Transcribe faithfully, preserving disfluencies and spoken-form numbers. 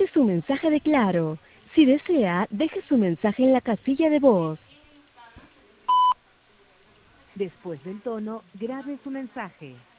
su mensaje de Claro. Si desea, deje su mensaje en la casilla de voz. Después del tono, grabe su mensaje.